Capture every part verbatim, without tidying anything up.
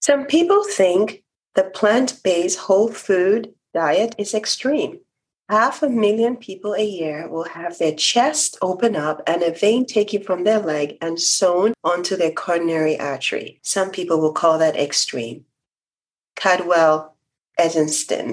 Some people think the plant-based whole food diet is extreme. Half a million people a year will have their chest open up and a vein taken from their leg and sewn onto their coronary artery. Some people will call that extreme. Cadwell Edenston.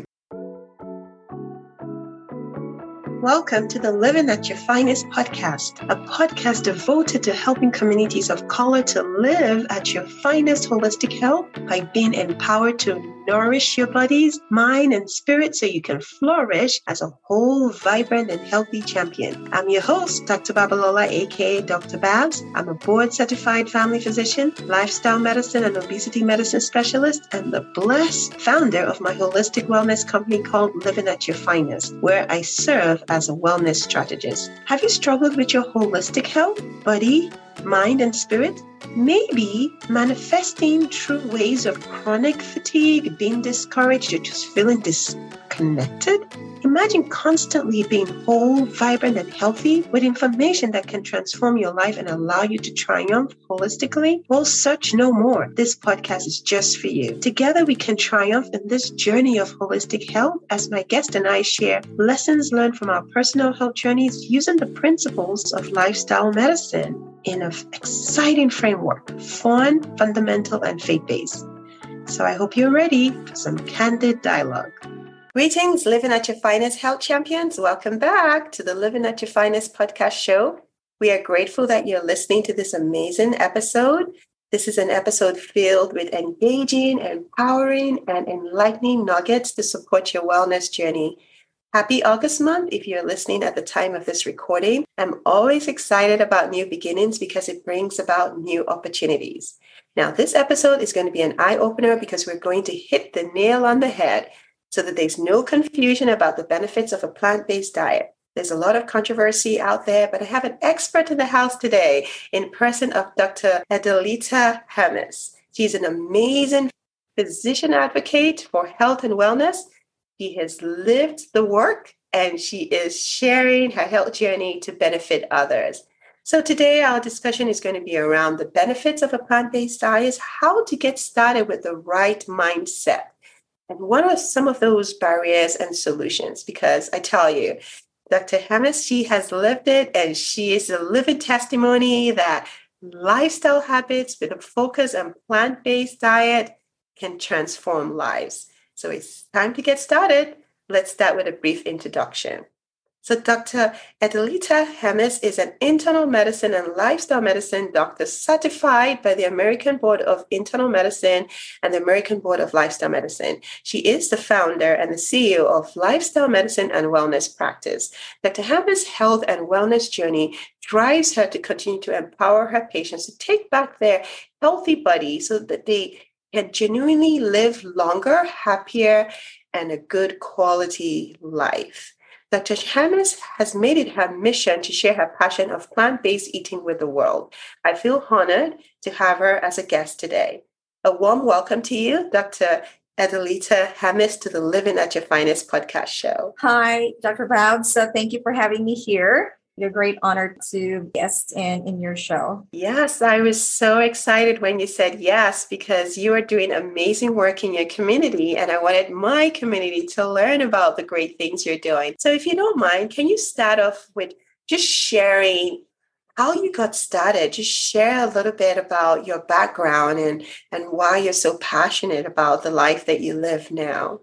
Welcome to the Living at Your Finest podcast, a podcast devoted to helping communities of color to live at your finest holistic health by being empowered to nourish your bodies, mind, and spirit so you can flourish as a whole, vibrant, and healthy champion. I'm your host, Doctor Babalola, aka Doctor Babs. I'm a board-certified family physician, lifestyle medicine and obesity medicine specialist, and the blessed founder of my holistic wellness company called Living at Your Finest, where I serve as a wellness strategist. Have you struggled with your holistic health, body, mind, and spirit? Maybe manifesting through ways of chronic fatigue, being discouraged, or just feeling disconnected? Imagine constantly being whole, vibrant, and healthy with information that can transform your life and allow you to triumph holistically. Well, search no more. This podcast is just for you. Together, we can triumph in this journey of holistic health as my guest and I share lessons learned from our personal health journeys using the principles of lifestyle medicine in an exciting framework, fun, fundamental, and faith-based. So I hope you're ready for some candid dialogue. Greetings, Living at Your Finest health champions. Welcome back to the Living at Your Finest podcast show. We are grateful that you're listening to this amazing episode. This is an episode filled with engaging, empowering, and enlightening nuggets to support your wellness journey. Happy August month if you're listening at the time of this recording. I'm always excited about new beginnings because it brings about new opportunities. Now, this episode is going to be an eye-opener because we're going to hit the nail on the head so that there's no confusion about the benefits of a plant-based diet. There's a lot of controversy out there, but I have an expert in the house today in person of Doctor Adelita Hammes. She's an amazing physician advocate for health and wellness. She has lived the work and she is sharing her health journey to benefit others. So today our discussion is going to be around the benefits of a plant-based diet, how to get started with the right mindset. And what are some of those barriers and solutions? Because I tell you, Doctor Hammes, she has lived it and she is a living testimony that lifestyle habits with a focus on plant-based diet can transform lives. So it's time to get started. Let's start with a brief introduction. So Doctor Adelita Hammes is an internal medicine and lifestyle medicine doctor certified by the American Board of Internal Medicine and the American Board of Lifestyle Medicine. She is the founder and the C E O of Lifestyle Medicine and Wellness Practice. Doctor Hammes' health and wellness journey drives her to continue to empower her patients to take back their healthy body so that they can genuinely live longer, happier, and a good quality life. Doctor Hammes has made it her mission to share her passion of plant-based eating with the world. I feel honored to have her as a guest today. A warm welcome to you, Doctor Adelita Hammes, to the Living at Your Finest podcast show. Hi, Doctor Babs. So thank you for having me here. It's a great honor to guest in, in your show. Yes, I was so excited when you said yes, because you are doing amazing work in your community, and I wanted my community to learn about the great things you're doing. So if you don't mind, can you start off with just sharing how you got started? Just share a little bit about your background and, and why you're so passionate about the life that you live now.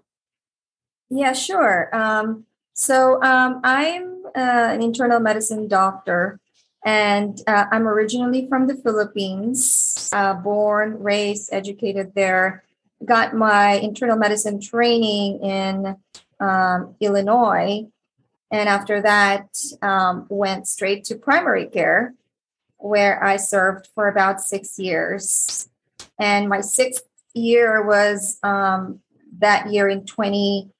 Yeah, sure. Um, so um, I'm Uh, an internal medicine doctor, and uh, I'm originally from the Philippines, uh, born, raised, educated there. Got my internal medicine training in um, Illinois, and after that um, went straight to primary care, where I served for about six years. And my sixth year was um, that year in twenty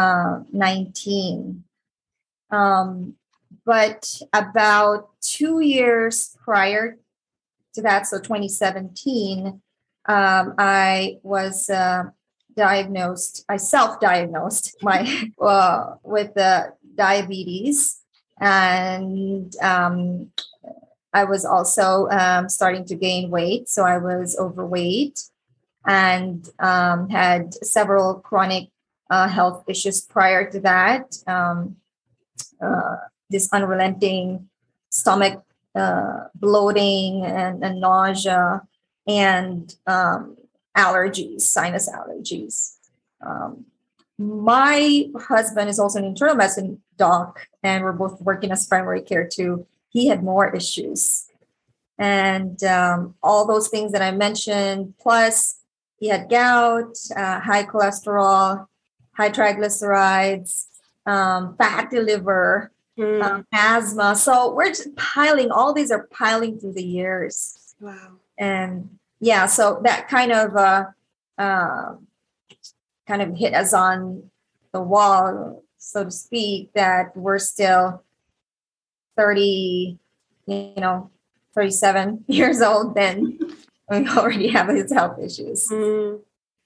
nineteen. Um, but about two years prior to that, so twenty seventeen, um, I was uh, diagnosed, I self-diagnosed my uh, with the diabetes, and um, I was also um, starting to gain weight, so I was overweight. and um, had several chronic uh, health issues prior to that. Um, uh, this unrelenting stomach uh, bloating and, and nausea and um, allergies, sinus allergies. Um, my husband is also an internal medicine doc, and we're both working as primary care too. He had more issues. And um, all those things that I mentioned, plus he had gout, uh, high cholesterol, high triglycerides, um, fatty liver, mm. um, asthma. So we're just piling, all these are piling through the years. Wow. And yeah, so that kind of uh, uh, kind of hit us on the wall, so to speak, that we're still thirty, you know, thirty-seven years old, then we already have these health issues. Mm.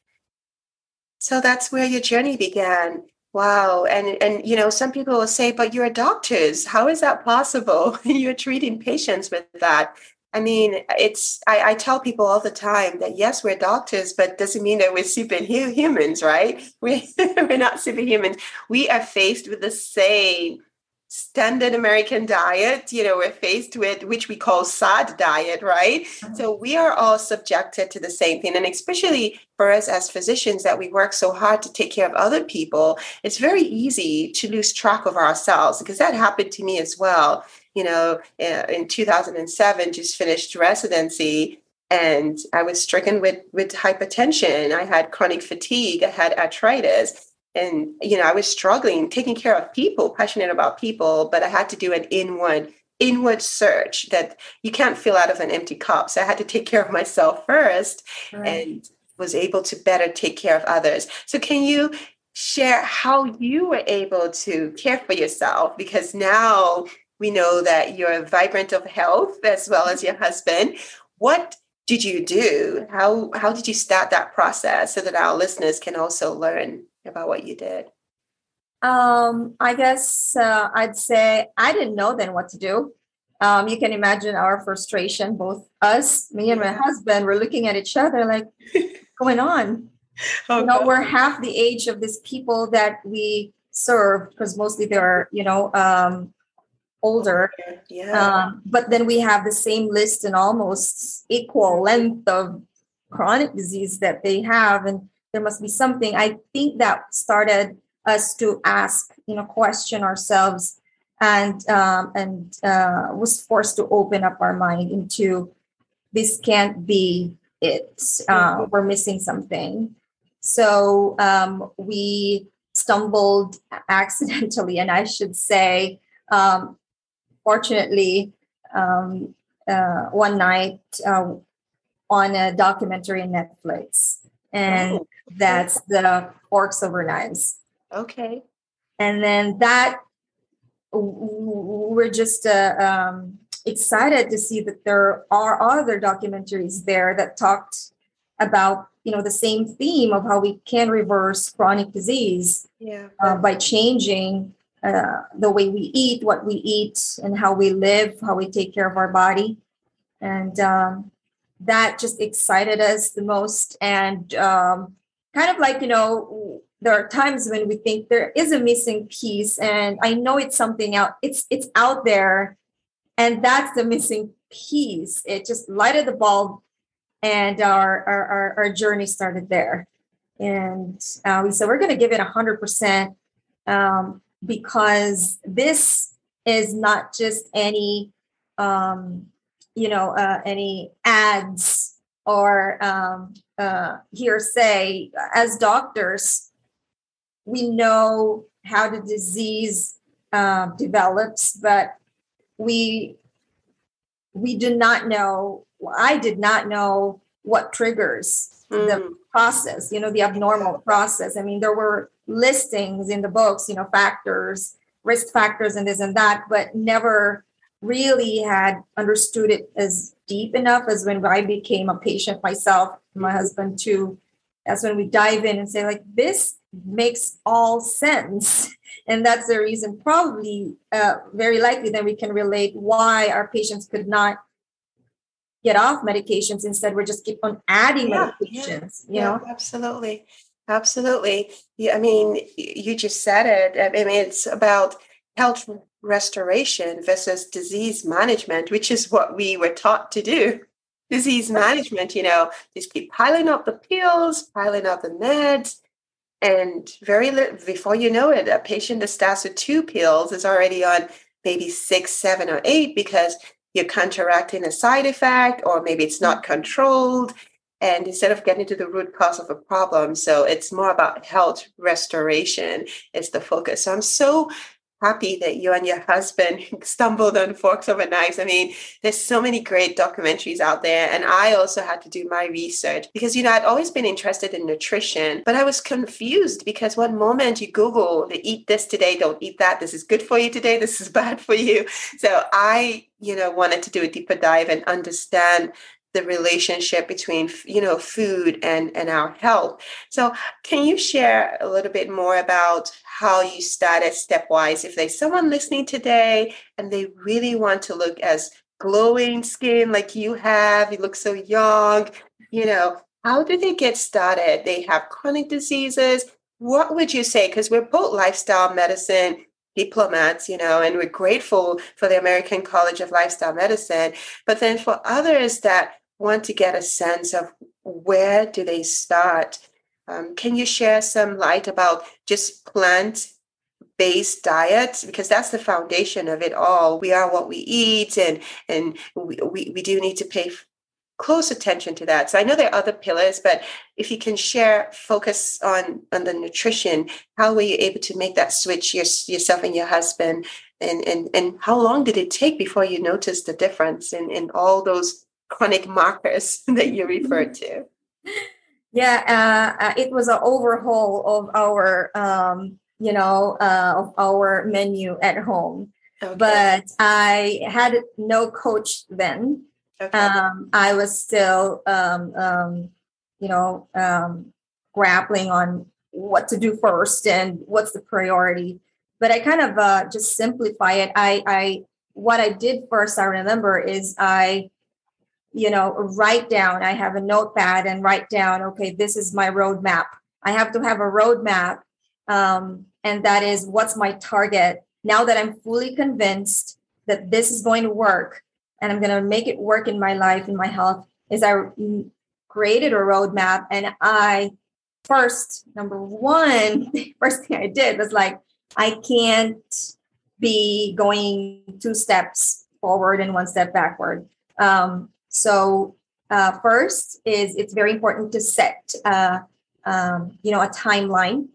So that's where your journey began. Wow. And, and, you know, some people will say, but you're doctors. How is that possible? You're treating patients with that. I mean, it's, I, I tell people all the time that, yes, we're doctors, but doesn't mean that we're superhumans, right? We, we're not superhumans. We are faced with the same standard American diet, you know, we're faced with, which we call S A D diet, right? Mm-hmm. So we are all subjected to the same thing. And especially for us as physicians that we work so hard to take care of other people, it's very easy to lose track of ourselves, because that happened to me as well. You know, in two thousand seven, just finished residency, and I was stricken with, with hypertension. I had chronic fatigue. I had arthritis. And, you know, I was struggling, taking care of people, passionate about people, but I had to do an inward, inward search that you can't fill out of an empty cup. So I had to take care of myself first, right, and was able to better take care of others. So can you share how you were able to care for yourself? Because now we know that you're vibrant of health as well as your husband. What did you do? How, how did you start that process so that our listeners can also learn about what you did? Um, I guess uh, I'd say I didn't know then what to do. Um, you can imagine our frustration, both us, me and yeah. my husband, we're looking at each other like, what's going on? Oh, you know, God. We're half the age of these people that we served, because mostly they're, you know, um, older. Yeah. Um, but then we have the same list and almost equal length of chronic disease that they have. And there must be something. I think that started us to ask, you know, question ourselves, and um, and uh, was forced to open up our mind into, this can't be it. Uh, mm-hmm. We're missing something. So um, we stumbled accidentally, and I should say, um, fortunately, um, uh, one night uh, on a documentary on Netflix. And oh, that's the Forks Over Knives. Okay. And then that, we're just uh, um, excited to see that there are other documentaries there that talked about, you know, the same theme of how we can reverse chronic disease yeah. uh, by changing uh, the way we eat, what we eat, and how we live, how we take care of our body. And um, that just excited us the most. And um, kind of like, you know, there are times when we think there is a missing piece, and I know it's something out, it's it's out there, and that's the missing piece. It just lighted the bulb, and our our, our, our journey started there. And uh, we said, we're going to give it one hundred percent um, because this is not just any, um, you know, uh, any ads or um, uh, hearsay. As doctors, we know how the disease uh, develops, but we we do not know. I did not know what triggers mm. the process. You know, the abnormal process. I mean, there were listings in the books, you know, factors, risk factors, and this and that, but never really had understood it as deep enough as when I became a patient myself, my husband too. That's when we dive in and say, like, this makes all sense. And that's the reason, probably uh, very likely, that we can relate why our patients could not get off medications. Instead, we're just keep on adding Yeah, medications, yeah, you yeah, know? absolutely. Absolutely. Yeah, I mean, y- you just said it. I mean, it's about health restoration versus disease management, which is what we were taught to do. Disease management, you know, just keep piling up the pills, piling up the meds, and very little before you know it, a patient that starts with two pills is already on maybe six, seven, or eight because you're counteracting a side effect, or maybe it's not controlled. And instead of getting to the root cause of a problem, so it's more about health restoration is the focus. So I'm so happy that you and your husband stumbled on Forks Over Knives. I mean, there's so many great documentaries out there. And I also had to do my research because, you know, I'd always been interested in nutrition, but I was confused because one moment you Google, they eat this today, don't eat that. This is good for you today. This is bad for you. So I, you know, wanted to do a deeper dive and understand the relationship between, you know, food and, and our health. So can you share a little bit more about how you started stepwise? If there's someone listening today and they really want to look as glowing skin like you have, you look so young, you know, how do they get started? They have chronic diseases. What would you say? Because we're both lifestyle medicine diplomats, you know, and we're grateful for the American College of Lifestyle Medicine. But then for others that want to get a sense of where do they start, um, can you share some light about just plant-based diets? Because that's the foundation of it all. We are what we eat, and and we, we, we do need to pay close attention to that. So I know there are other pillars, but if you can share, focus on on the nutrition, how were you able to make that switch, your, yourself and your husband, and and and how long did it take before you noticed the difference in in all those chronic markers that you referred to? Yeah, uh, uh, it was an overhaul of our, um, you know, uh, of our menu at home. Okay. But I had no coach then. Okay. Um, I was still, um, um, you know, um, grappling on what to do first and what's the priority. But I kind of uh, just simplify it. I, I, what I did first, I remember, is I you know, write down, I have a notepad and write down, okay, this is my roadmap. I have to have a roadmap. Um, and that is what's my target. Now that I'm fully convinced that this is going to work and I'm going to make it work in my life, in my health, is I created a roadmap. And I first, number one, first thing I did was like, I can't be going two steps forward and one step backward. Um, So uh, first is it's very important to set, uh, um, you know, a timeline.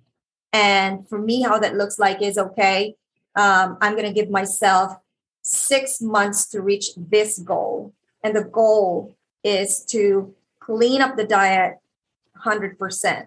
And for me, how that looks like is, okay, um, I'm going to give myself six months to reach this goal. And the goal is to clean up the diet one hundred percent.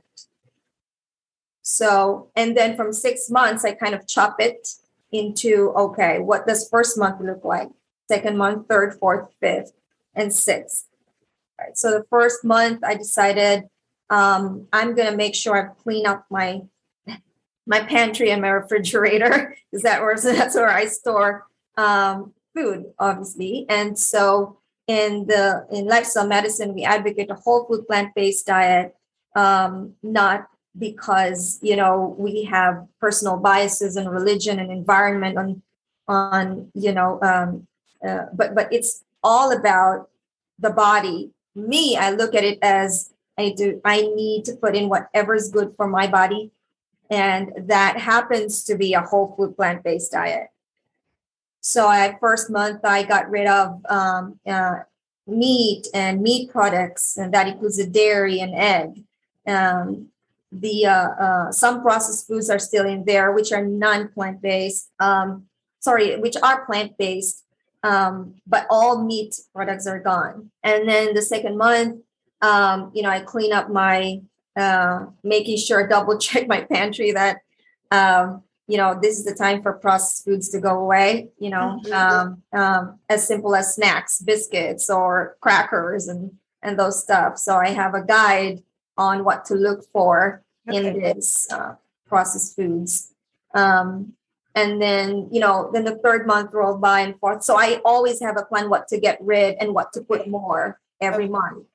So, and then from six months, I kind of chop it into, okay, what does first month look like? Second month, third, fourth, fifth, and sixth. Right. So the first month I decided um, I'm going to make sure I clean up my my pantry and my refrigerator, because that where that's where I store um, food, obviously. And so in the in lifestyle medicine, we advocate a whole food plant-based diet, um, not because you know we have personal biases and religion and environment on on you know, um, uh, but but it's all about the body. Me, I look at it as I do. I need to put in whatever is good for my body, and that happens to be a whole food plant-based diet. So, at first month, I got rid of um, uh, meat and meat products, and that includes the dairy and egg. Um, the uh, uh, some processed foods are still in there, which are non-plant-based. Um, sorry, which are plant-based. Um, but all meat products are gone. And then the second month, um, you know, I clean up my, uh, making sure, double check my pantry that, um, you know, this is the time for processed foods to go away, you know, mm-hmm. um, um, as simple as snacks, biscuits or crackers and, and those stuff. So I have a guide on what to look for okay. in this uh, processed foods. Um, And then, you know, then the third month rolled by and forth. So I always have a plan what to get rid and what to put more every Okay. month.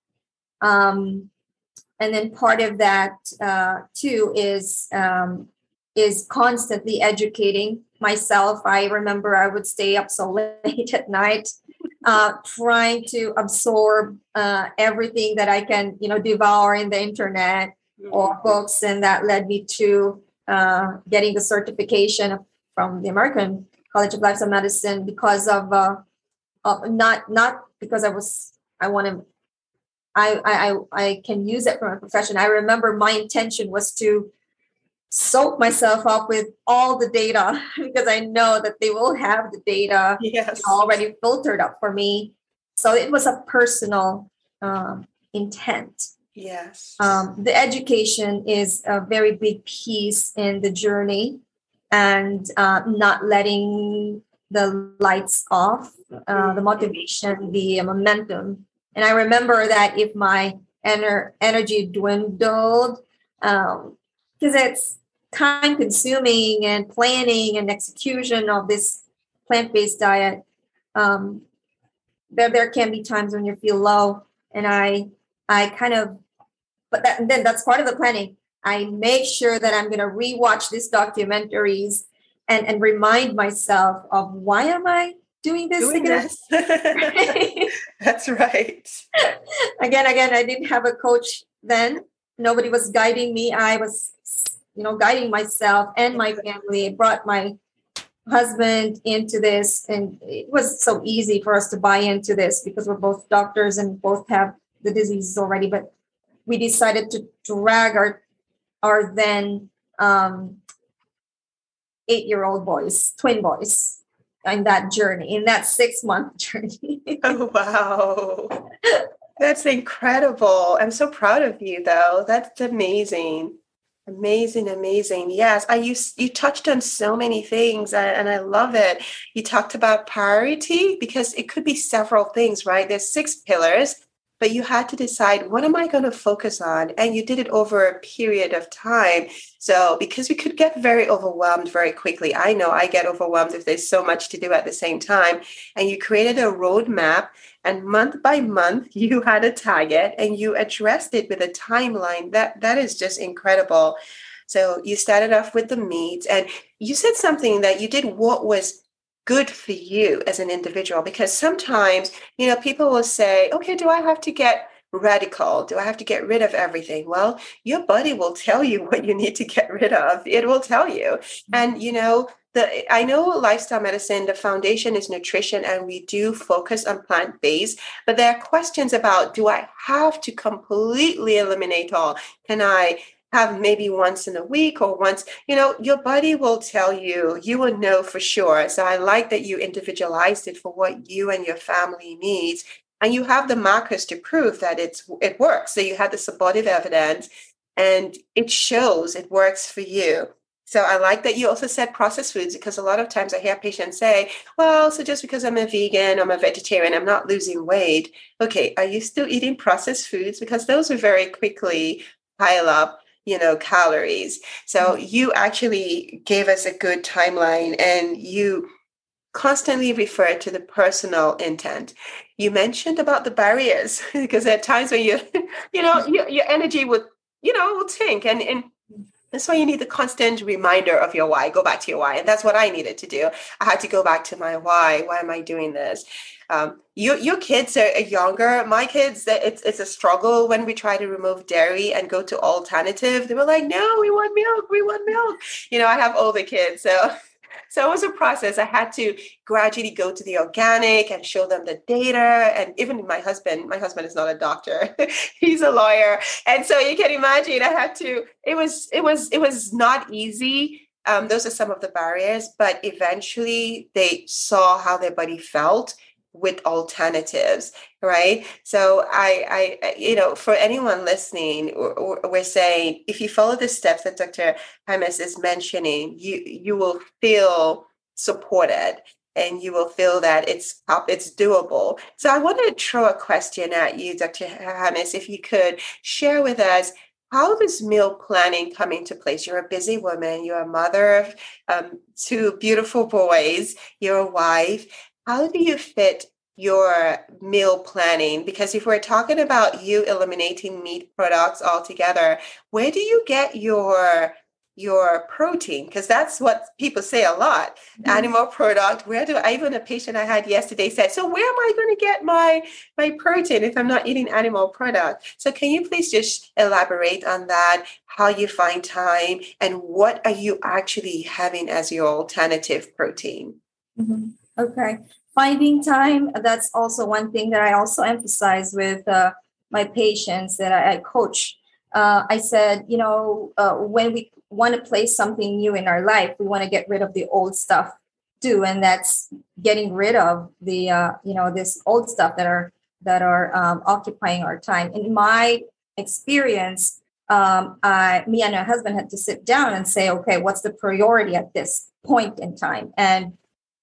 Um, and then part of that uh, too is um, is constantly educating myself. I remember I would stay up so late at night, uh, trying to absorb uh, everything that I can, you know, devour in the internet or books, and that led me to uh, getting the certification from the American College of Lifestyle Medicine because of, uh, of not not because I was I want to I, I I can use it from a profession. I remember my intention was to soak myself up with all the data because I know that they will have the data Yes. already filtered up for me. So it was a personal um, intent. Yes. Um, the education is a very big piece in the journey, and uh, not letting the lights off, uh, the motivation, the momentum. And I remember that if my ener- energy dwindled, um, because it's time consuming and planning and execution of this plant-based diet, um, there there can be times when you feel low, and I I kind of but that, and then that's part of the planning. I make sure that I'm going to rewatch these documentaries and, and remind myself of why am I doing this Doing again? this. That's right. again, again, I didn't have a coach then. Nobody was guiding me. I was, you know, guiding myself and my family. I brought my husband into this, and it was so easy for us to buy into this because we're both doctors and both have the diseases already. But we decided to drag our our then um, eight-year-old boys, twin boys, in that journey, in that six-month journey. Oh, wow. That's incredible. I'm so proud of you, though. That's amazing. Amazing, amazing. Yes, I you you touched on so many things, and, and I love it. You talked about priority because it could be several things, right? There's six pillars, but you had to decide, what am I going to focus on? And you did it over a period of time. So because we could get very overwhelmed very quickly. I know I get overwhelmed if there's so much to do at the same time. And you created a roadmap, and month by month, you had a target and you addressed it with a timeline. That that is just incredible. So you started off with the meat, and you said something that you did what was good for you as an individual, because sometimes, you know, people will say, okay, do I have to get radical? Do I have to get rid of everything? Well, your body will tell you what you need to get rid of. It will tell you. And, you know, the, I know lifestyle medicine, the foundation is nutrition, and we do focus on plant-based, but there are questions about, do I have to completely eliminate all? Can I have maybe once in a week or once, you know, your body will tell you, you will know for sure. So I like that you individualized it for what you and your family needs. And you have the markers to prove that it's it works. So you have the supportive evidence, and it shows it works for you. So I like that you also said processed foods, because a lot of times I hear patients say, well, so just because I'm a vegan, I'm a vegetarian, I'm not losing weight. Okay, are you still eating processed foods? Because those will very quickly pile up, you know, calories. So you actually gave us a good timeline, and you constantly refer to the personal intent. You mentioned about the barriers, because there are times when you, you know, your, your energy would, you know, will sink. And, and that's why you need the constant reminder of your why. Go back to your why. And that's what I needed to do. I had to go back to my why. Why am I doing this? Um, your, your kids are younger. My kids, it's, it's a struggle when we try to remove dairy and go to alternative. They were like, no, we want milk. We want milk. You know, I have older kids. So So it was a process. I had to gradually go to the organic and show them the data. And even my husband, my husband is not a doctor. He's a lawyer. And so you can imagine I had to, it was, it was, it was not easy. Um, those are some of the barriers, but eventually they saw how their body felt with alternatives, right? So I, I, you know, for anyone listening, we're saying, if you follow the steps that Doctor Jaimes is mentioning, you you will feel supported, and you will feel that it's up, it's doable. So I want to throw a question at you, Doctor Jaimes, if you could share with us, how does meal planning come into place? You're a busy woman. You're a mother of um, two beautiful boys. You're a wife. How do you fit your meal planning? Because if we're talking about you eliminating meat products altogether, where do you get your your protein? Because that's what people say a lot. Mm-hmm. Animal product. Where do I, even a patient I had yesterday said, so where am I going to get my my protein if I'm not eating animal product? So can you please just elaborate on that, how you find time, and what are you actually having as your alternative protein? Mm-hmm. Okay. Finding time, that's also one thing that I also emphasize with uh, my patients that I, I coach. Uh, I said, you know, uh, when we want to place something new in our life, we want to get rid of the old stuff too. And that's getting rid of the, uh, you know, this old stuff that are, that are um, occupying our time. In my experience, um, I, me and my husband had to sit down and say, okay, what's the priority at this point in time? And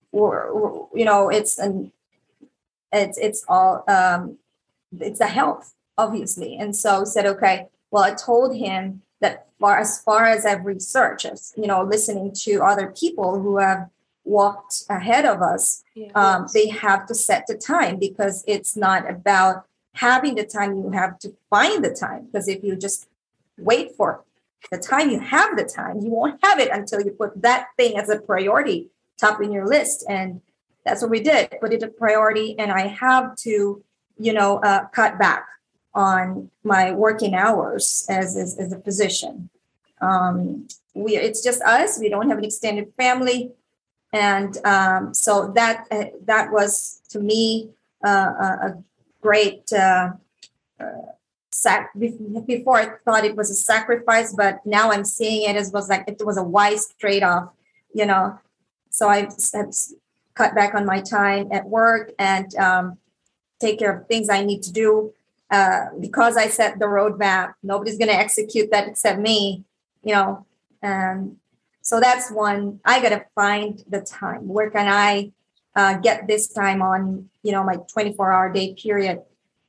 Or, you know, it's an, it's it's all um, it's the health, obviously. And so said, okay, well, I told him that far as far as I've researched, as, you know, listening to other people who have walked ahead of us, yes. um, they have to set the time, because it's not about having the time. You have to find the time, because if you just wait for the time, you have the time, you won't have it until you put that thing as a priority top in your list. And that's what we did, put it a priority. And I have to, you know, uh, cut back on my working hours as, as, as a physician. Um, we, it's just us. We don't have an extended family. And um, so that, uh, that was to me uh, a, a great, uh, uh, sac- before I thought it was a sacrifice, but now I'm seeing it as was like, it was a wise trade-off, you know. So I have cut back on my time at work and um, take care of things I need to do. Uh, because I set the roadmap, nobody's going to execute that except me, you know. And so that's one. I got to find the time. Where can I uh, get this time on, you know, my twenty-four hour day period?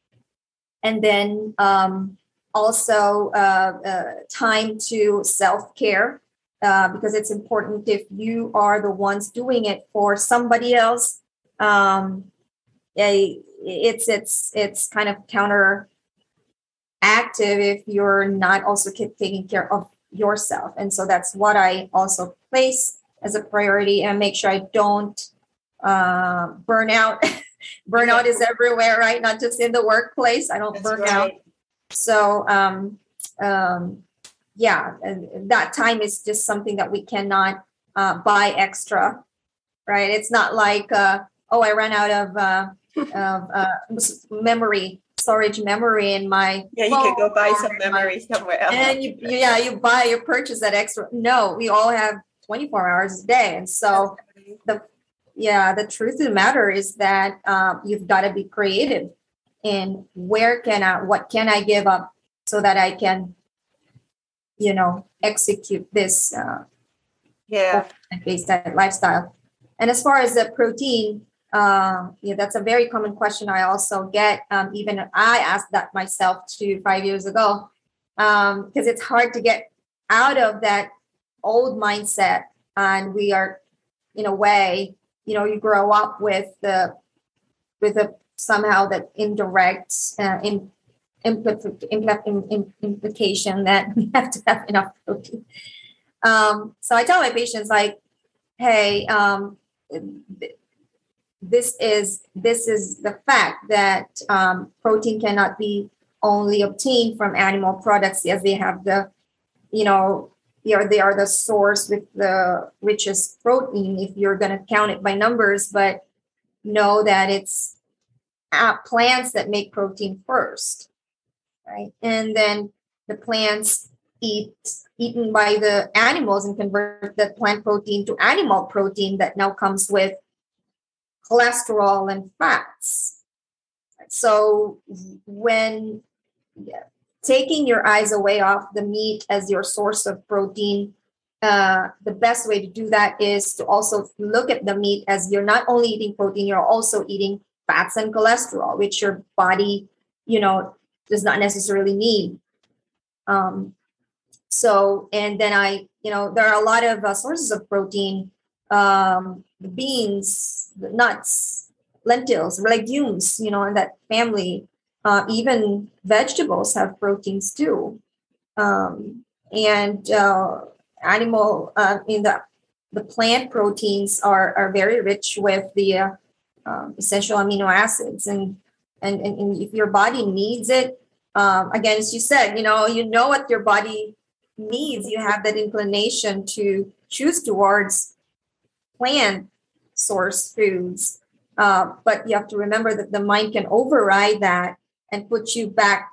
And then um, also uh, uh, time to self-care. Uh, because it's important. If you are the ones doing it for somebody else, um, a, it's it's it's kind of counteractive if you're not also keep taking care of yourself. And so that's what I also place as a priority, and make sure I don't uh, burn out. Burnout is everywhere, right? Not just in the workplace. I don't that's burn right. out. So. Um, um, Yeah, and that time is just something that we cannot uh, buy extra, right? It's not like, uh, oh, I ran out of, uh, of uh, memory, storage memory in my Yeah, you can go buy some memory my, somewhere else. And you, yeah, you buy, you purchase that extra. No, we all have twenty-four hours a day. And so the, yeah, the truth of the matter is that um, you've got to be creative in where can I, what can I give up so that I can, you know, execute this uh, yeah based lifestyle. And as far as the protein, uh, yeah, that's a very common question I also get. Um, even I asked that myself too five years ago, because um, it's hard to get out of that old mindset. And we are, in a way, you know, you grow up with the with a somehow that indirect uh, in. Impl- impl- implication that we have to have enough protein. Um, so I tell my patients, like, hey, um, this is this is the fact that um, protein cannot be only obtained from animal products, as they have the, you know, they are, they are the source with the richest protein if you're going to count it by numbers, but know that it's uh, plants that make protein first. Right. And then the plants eat eaten by the animals and convert the plant protein to animal protein that now comes with cholesterol and fats. So when yeah, taking your eyes away off the meat as your source of protein, uh, the best way to do that is to also look at the meat as you're not only eating protein, you're also eating fats and cholesterol, which your body, you know, does not necessarily need. Um, so, and then I, you know, there are a lot of uh, sources of protein, um, the beans, the nuts, lentils, legumes, you know, in that family. Uh, even vegetables have proteins too. Um, and uh, animal uh, in the the plant proteins are are very rich with the uh, um, essential amino acids, and, and and and if your body needs it, um, again, as you said, you know, you know what your body needs. You have that inclination to choose towards plant source foods, uh, but you have to remember that the mind can override that and put you back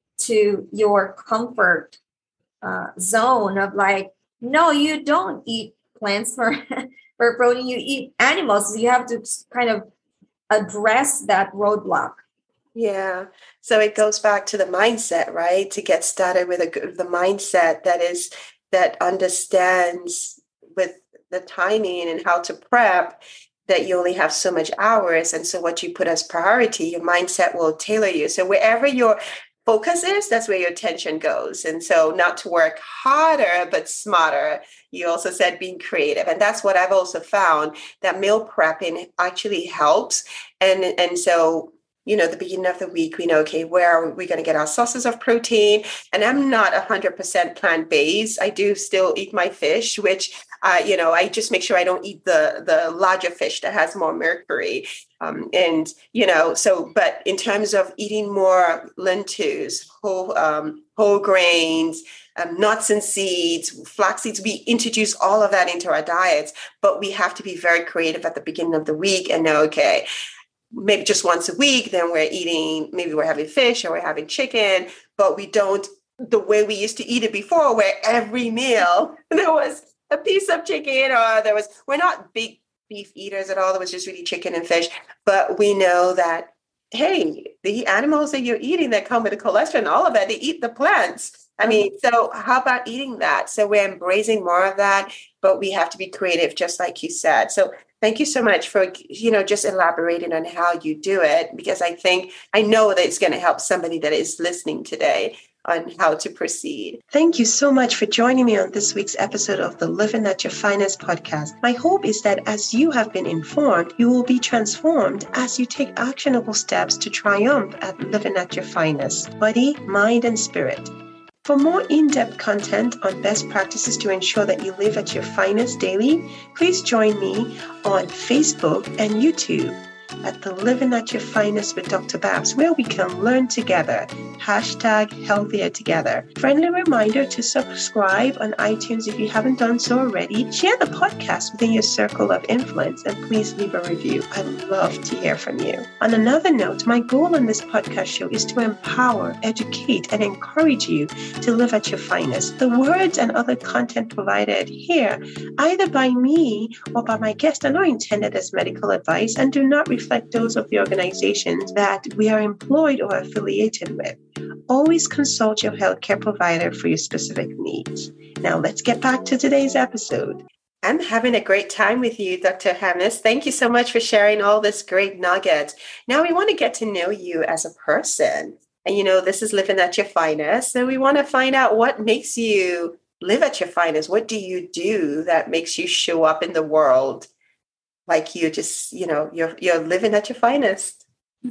to your comfort uh, zone of like, no, you don't eat plants for for protein. You eat animals. You have to kind of address that roadblock. Yeah. So it goes back to the mindset, right? To get started with a good, the mindset that is that understands with the timing and how to prep that you only have so much hours. And so what you put as priority, your mindset will tailor you. So wherever your focus is, that's where your attention goes. And so not to work harder, but smarter. You also said being creative. And that's what I've also found, that meal prepping actually helps. And, and so you know, the beginning of the week, we know, okay, where are we going to get our sources of protein? And I'm not one hundred percent plant-based. I do still eat my fish, which, uh, you know, I just make sure I don't eat the, the larger fish that has more mercury. Um, and, you know, so, but in terms of eating more lentils, whole, um, whole grains, um, nuts and seeds, flax seeds, we introduce all of that into our diets, but we have to be very creative at the beginning of the week and know, okay, maybe just once a week, then we're eating, maybe we're having fish or we're having chicken, but we don't the way we used to eat it before, where every meal there was a piece of chicken or there was, we're not big beef eaters at all. There was just really chicken and fish. But we know that, hey, the animals that you're eating that come with the cholesterol and all of that, they eat the plants. I mean, so how about eating that? So we're embracing more of that, but we have to be creative, just like you said. So thank you so much for, you know, just elaborating on how you do it, because I think, I know that it's going to help somebody that is listening today on how to proceed. Thank you so much for joining me on this week's episode of the Living at Your Finest podcast. My hope is that as you have been informed, you will be transformed as you take actionable steps to triumph at living at your finest, body, mind, and spirit. For more in-depth content on best practices to ensure that you live at your finest daily, please join me on Facebook and YouTube at the Living at Your Finest with Doctor Babs, where we can learn together. Hashtag healthier together. Friendly reminder to subscribe on iTunes if you haven't done so already. Share the podcast within your circle of influence, and please leave a review. I'd love to hear from you. On another note, my goal on this podcast show is to empower, educate, and encourage you to live at your finest. The words and other content provided here, either by me or by my guest, are not intended as medical advice and do not reflect those of the organizations that we are employed or affiliated with. Always consult your healthcare provider for your specific needs. Now let's get back to today's episode. I'm having a great time with you, Doctor Hamnes. Thank you so much for sharing all this great nuggets. Now we want to get to know you as a person. And you know, this is Living at Your Finest. And we want to find out what makes you live at your finest. What do you do that makes you show up in the world like you just, you know, you're you're living at your finest?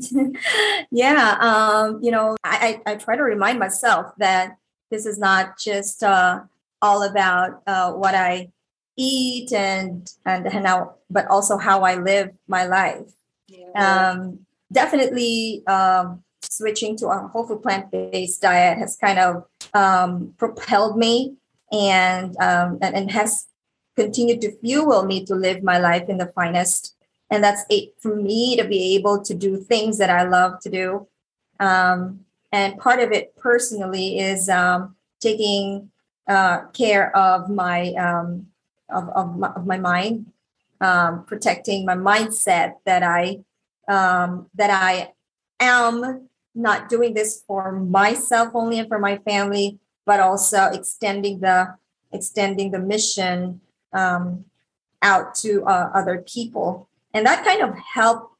yeah, um, you know, I, I, I try to remind myself that this is not just uh, all about uh, what I eat and and how, but also how I live my life. Yeah. Um, definitely, um, switching to a whole food plant-based diet has kind of um, propelled me and, um, and and has continued to fuel me to live my life in the finest. And that's it for me to be able to do things that I love to do. Um, and part of it personally is um, taking uh, care of my um, of, of my, of my mind, um, protecting my mindset that I um, that I am not doing this for myself only and for my family, but also extending the extending the mission um, out to uh, other people. And that kind of helped,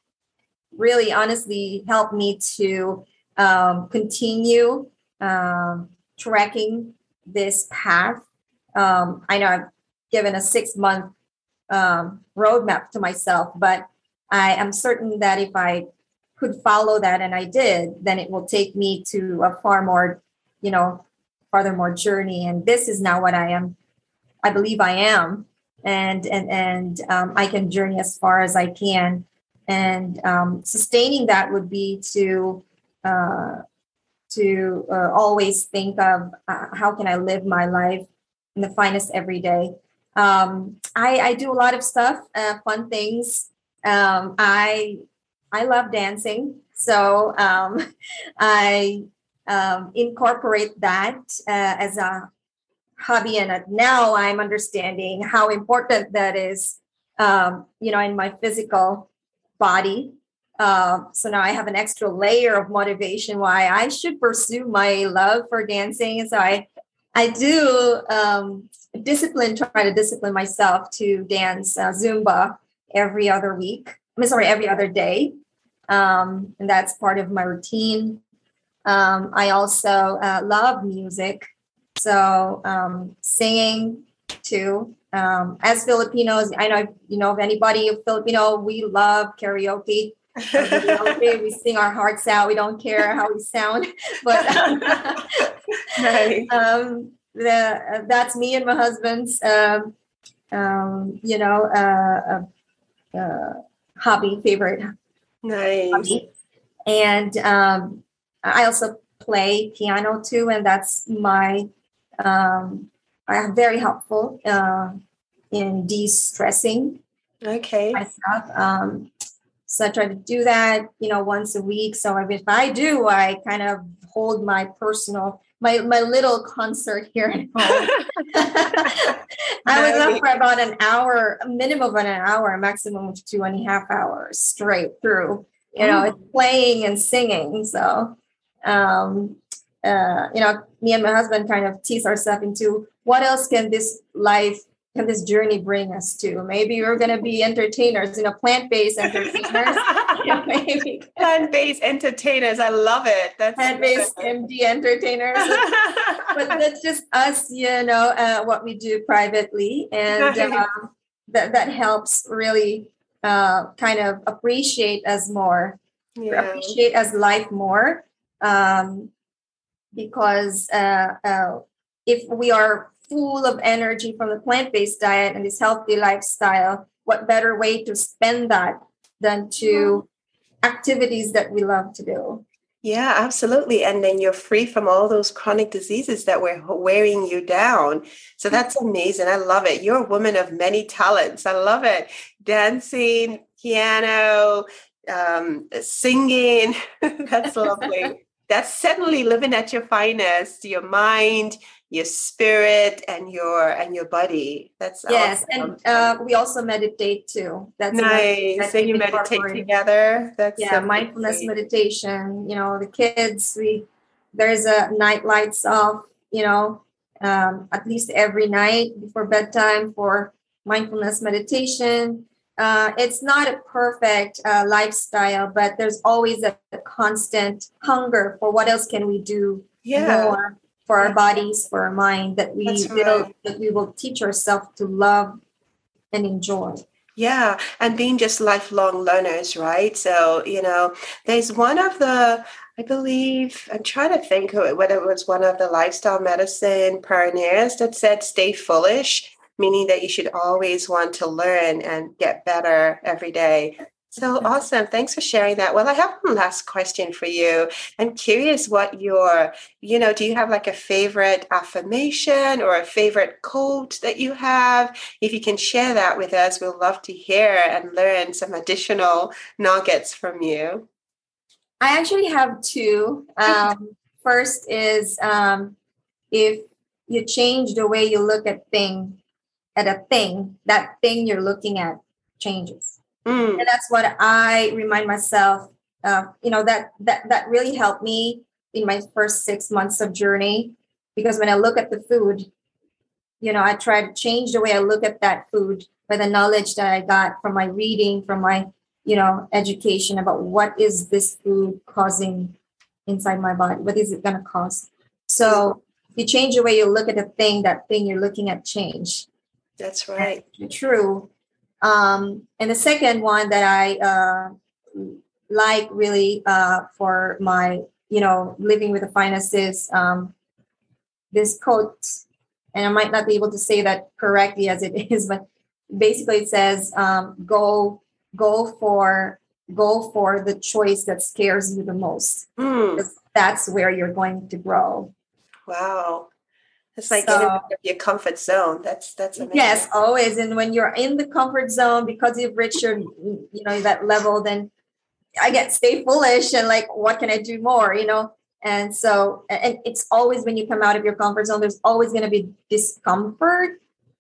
really honestly helped me to um, continue um, tracking this path. Um, I know I've given a six month um, roadmap to myself, but I am certain that if I could follow that, and I did, then it will take me to a far more, you know, farther more journey. And this is now what I am, I believe I am. And, and, and um, I can journey as far as I can. And um, sustaining that would be to, uh, to uh, always think of uh, how can I live my life in the finest every day. Um, I, I do a lot of stuff, uh, fun things. Um, I I love dancing, so um, I um, incorporate that uh, as a hobby, and uh, now I'm understanding how important that is. Um, you know, in my physical body. Uh, so now I have an extra layer of motivation why I should pursue my love for dancing. And so I I do um, discipline, try to discipline myself to dance uh, Zumba every other week. I'm sorry, every other day. Um, and that's part of my routine. Um, I also uh, love music. So um, singing too. Um, as Filipinos, I know, you know, if anybody of Filipino, we love karaoke. Karaoke, we sing our hearts out. We don't care how we sound, but nice. um, the, uh, that's me and my husband's, um, um, you know, uh, uh, uh, hobby, favorite nice. hobby. And um, I also play piano too, and that's my, um, I'm very helpful uh, in de-stressing okay. myself. Um, so I try to do that, you know, once a week. So if I do, I kind of hold my personal, my my little concert here at home. I was up for about an hour, a minimum of an hour, a maximum of two and a half hours straight through, you know, it's playing and singing. So, um, uh, you know, me and my husband kind of tease ourselves into what else can this life, can this journey bring us to? Maybe we're going to be entertainers, you know, plant-based entertainers. Maybe. Plant-based entertainers. I love it. That's plant-based M D entertainers. But that's just us, you know, uh, what we do privately. And um, that, that helps really uh, kind of appreciate us more, yeah. appreciate us life more. Um, because uh, uh, if we are full of energy from the plant-based diet and this healthy lifestyle, what better way to spend that than to activities that we love to do? Yeah, absolutely. And then you're free from all those chronic diseases that were wearing you down. So that's amazing. I love it. You're a woman of many talents. I love it. Dancing, piano, um, singing. That's lovely. That's certainly living at your finest, your mind, your spirit, and your and your body. That's yes, awesome. And uh, we also meditate too. That's nice. So you meditate together. That's yeah, so mindfulness great. Meditation. You know, the kids. We there's a night lights off. You know, um, at least every night before bedtime for mindfulness meditation. Uh, it's not a perfect uh, lifestyle, but there's always a, a constant hunger for what else can we do yeah. more for our bodies, for our mind, that we That's build, right. that we will teach ourselves to love and enjoy. Yeah, and being just lifelong learners, right? So, you know, there's one of the, I believe, I'm trying to think whether it was one of the lifestyle medicine pioneers that said, stay foolish, meaning that you should always want to learn and get better every day. So awesome. Thanks for sharing that. Well, I have one last question for you. I'm curious what your, you know, do you have like a favorite affirmation or a favorite quote that you have? If you can share that with us, we'll love to hear and learn some additional nuggets from you. I actually have two. Um, first is um, if you change the way you look at things, at a thing, that thing you're looking at changes. Mm. And that's what I remind myself, uh, you know, that, that, that really helped me in my first six months of journey, because when I look at the food, you know, I try to change the way I look at that food by the knowledge that I got from my reading, from my, you know, education about what is this food causing inside my body? What is it going to cause? So if you change the way you look at a thing, that thing you're looking at change. That's right. That's true. Um, and the second one that I uh, like really uh, for my, you know, living with the finest is um, this quote, and I might not be able to say that correctly as it is, but basically it says, um, go, go for, go for the choice that scares you the most. Mm. Because that's where you're going to grow. Wow. It's like so, getting out of your comfort zone. That's that's amazing. Yes, always. And when you're in the comfort zone, because you've reached your, you know, that level, then I get stay foolish and like, what can I do more? You know, and so, and it's always when you come out of your comfort zone, there's always going to be discomfort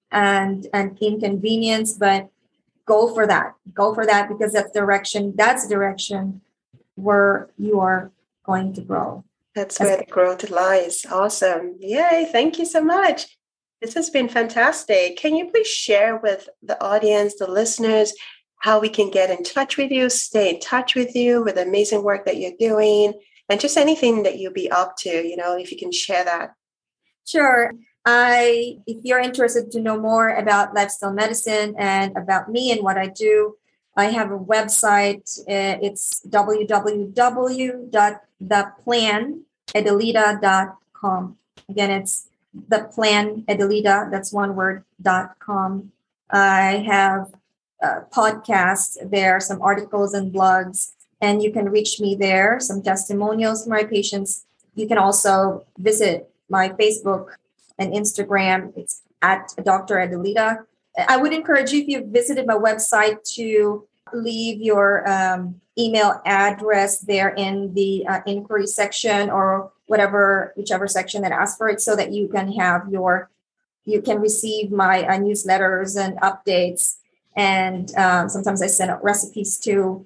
and and inconvenience. But go for that. Go for that because that's direction. That's direction where you are going to grow. That's where the growth lies. Awesome. Yay. Thank you so much. This has been fantastic. Can you please share with the audience, the listeners, how we can get in touch with you, stay in touch with you with the amazing work that you're doing, and just anything that you'll be up to, you know, if you can share that. Sure. I, if you're interested to know more about lifestyle medicine and about me and what I do, I have a website. It's w w w dot the plan adelita dot com. Again, it's the plan adelita, that's one word, dot com. I have a podcast there, some articles and blogs, and you can reach me there, some testimonials from my patients. You can also visit my Facebook and Instagram. It's at Doctor Adelita. I would encourage you, if you've visited my website, to leave your um, email address there in the uh, inquiry section or whatever, whichever section that asks for it, so that you can have your, you can receive my uh, newsletters and updates. And um, sometimes I send out recipes too.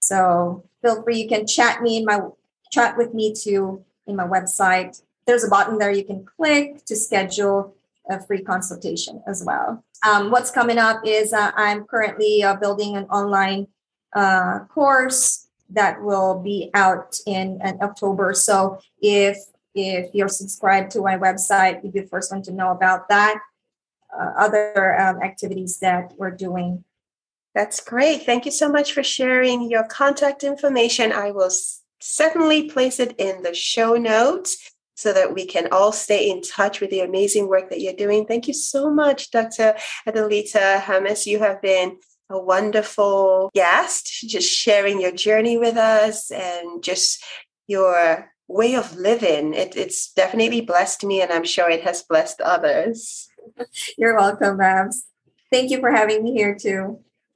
So feel free. You can chat me in my chat with me too in my website. There's a button there you can click to schedule a free consultation as well. Um, what's coming up is uh, I'm currently uh, building an online uh, course that will be out in, in October. So if if you're subscribed to my website, you'll be the first one to know about that. Uh, other um, activities that we're doing. That's great. Thank you so much for sharing your contact information. I will s- certainly place it in the show notes so that we can all stay in touch with the amazing work that you're doing. Thank you so much, Doctor Adelita Hammes. You have been a wonderful guest, just sharing your journey with us and just your way of living. It, it's definitely blessed me, and I'm sure it has blessed others. You're welcome, Babs. Thank you for having me here too.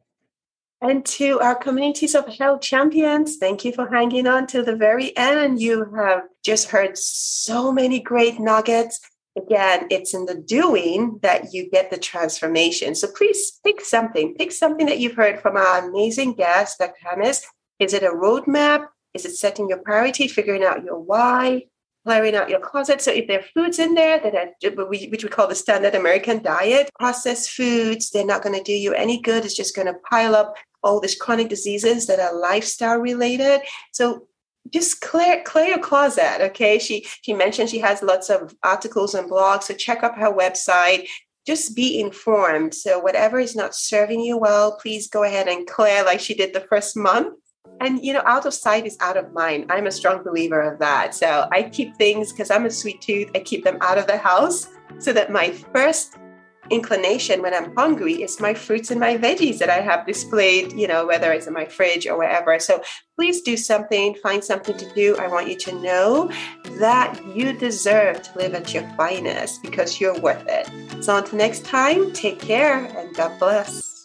And to our communities of health champions, thank you for hanging on to the very end. You have just heard so many great nuggets. Again, it's in the doing that you get the transformation. So please pick something. Pick something that you've heard from our amazing guest, Doctor Hammes. Is it a roadmap? Is it setting your priority, figuring out your why, clearing out your closet? So if there are foods in there that are, which we call the standard American diet, processed foods, they're not going to do you any good. It's just going to pile up all these chronic diseases that are lifestyle related. So just clear clear your closet, okay? She she mentioned she has lots of articles and blogs, so check out her website. Just be informed. So whatever is not serving you well, please go ahead and clear like she did the first month. And, you know, out of sight is out of mind. I'm a strong believer of that. So I keep things, because I'm a sweet tooth, I keep them out of the house so that my first inclination when I'm hungry is my fruits and my veggies that I have displayed, you know, whether it's in my fridge or wherever. So please do something, find something to do. I want you to know that you deserve to live at your finest because you're worth it. So until next time, take care and God bless.